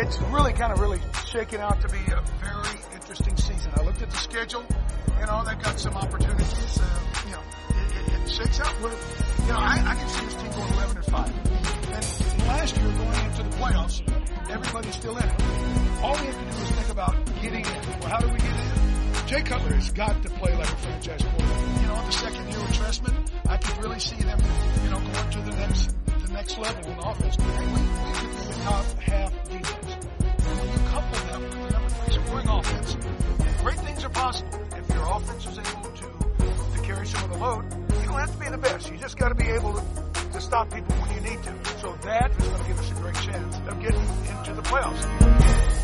It's really shaking out to be a very interesting season. I looked at the schedule. They've got some opportunities. It shakes out where, I can see this team going 11-5. And last year, going into the playoffs, everybody's still in it. All we have to do is think about getting in. Well, how do we get in? Jay Cutler has got to play like a franchise quarterback. The second year with Trestman, I could really see them, going to the next level in offense. We could be the top half defense. And when you couple that with the number 3 scoring offense, great things are possible. If your offense is able to carry some of the load, you don't have to be the best. You just got to be able to stop people when you need to. So that is going to give us a great chance of getting into the playoffs.